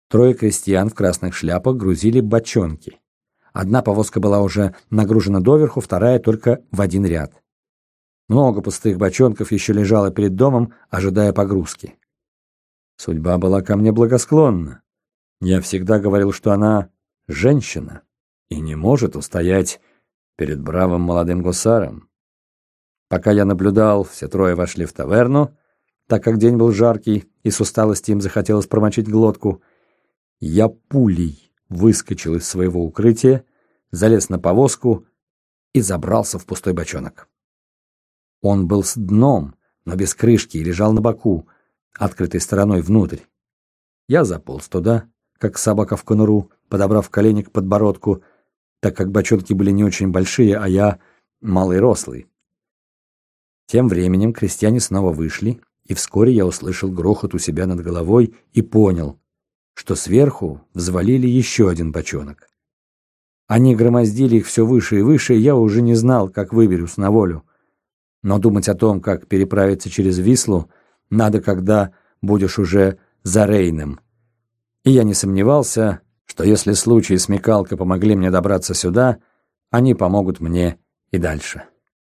Трое крестьян в красных шляпах грузили бочонки. Одна повозка была уже нагружена доверху, вторая только в один ряд. Много пустых бочонков еще лежало перед домом, ожидая погрузки. Судьба была ко мне благосклонна. Я всегда говорил, что она женщина и не может устоять перед бравым молодым гусаром. Пока я наблюдал, все трое вошли в таверну, так как день был жаркий и с усталости им захотелось промочить глотку. Я пулей выскочил из своего укрытия, залез на повозку и забрался в пустой бочонок. Он был с дном, но без крышки, и лежал на боку, открытой стороной внутрь. Я заполз туда, как собака в конуру, подобрав колени к подбородку, так как бочонки были не очень большие, а я малый рослый. Тем временем крестьяне снова вышли, и вскоре я услышал грохот у себя над головой и понял, что сверху взвалили еще один бочонок. Они громоздили их все выше и выше, и я уже не знал, как выберусь на волю. Но думать о том, как переправиться через Вислу, надо, когда будешь уже за Рейном. И я не сомневался, что если случай и смекалка помогли мне добраться сюда, они помогут мне и дальше.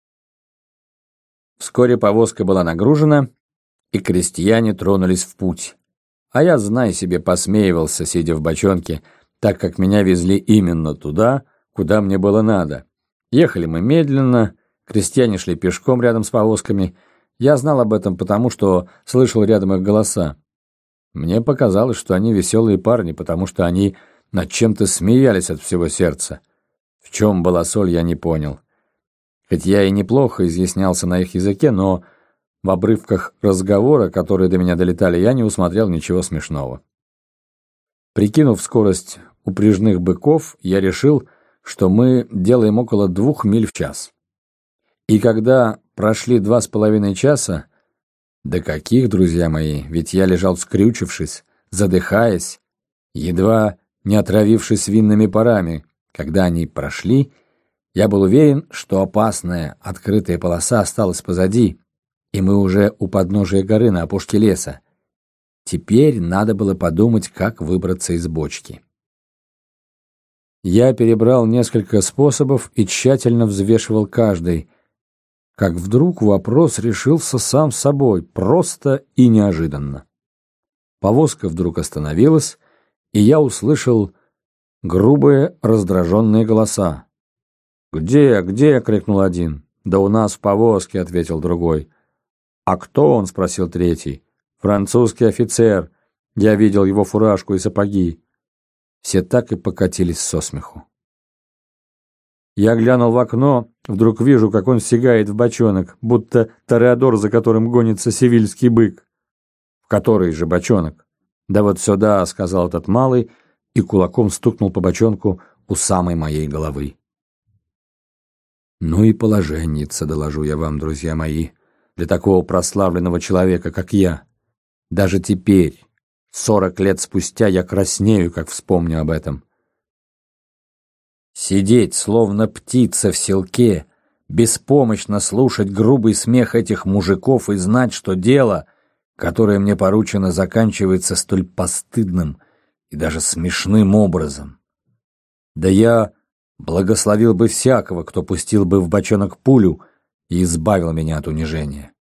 Вскоре повозка была нагружена, и крестьяне тронулись в путь. А я, знай себе, посмеивался, сидя в бочонке, так как меня везли именно туда, куда мне было надо. Ехали мы медленно, крестьяне шли пешком рядом с повозками. Я знал об этом потому, что слышал рядом их голоса. Мне показалось, что они веселые парни, потому что они над чем-то смеялись от всего сердца. В чем была соль, я не понял. Хоть я и неплохо изъяснялся на их языке, но в обрывках разговора, которые до меня долетали, я не усмотрел ничего смешного. Прикинув скорость упряжных быков, я решил, что мы делаем около 2 миль в час. И когда прошли 2,5 часа, да каких, друзья мои, ведь я лежал скрючившись, задыхаясь, едва не отравившись винными парами. Когда они прошли, я был уверен, что опасная открытая полоса осталась позади, и мы уже у подножия горы на опушке леса. Теперь надо было подумать, как выбраться из бочки. Я перебрал несколько способов и тщательно взвешивал каждый, как вдруг вопрос решился сам собой, просто и неожиданно. Повозка вдруг остановилась, и я услышал грубые, раздраженные голоса. «Где, где?» — крикнул один. «Да у нас в повозке», — ответил другой. «А кто он?» — спросил третий. «Французский офицер. Я видел его фуражку и сапоги». Все так и покатились со смеху. Я глянул в окно, вдруг вижу, как он сигает в бочонок, будто тореадор, за которым гонится севильский бык. «В который же бочонок?» «Да вот сюда», — сказал этот малый, и кулаком стукнул по бочонку у самой моей головы. Ну и положенница, доложу я вам, друзья мои, для такого прославленного человека, как я. Даже теперь, 40 лет спустя, я краснею, как вспомню об этом. Сидеть, словно птица в селке, беспомощно слушать грубый смех этих мужиков и знать, что дело, которое мне поручено, заканчивается столь постыдным и даже смешным образом. Да я благословил бы всякого, кто пустил бы в бочонок пулю и избавил меня от унижения.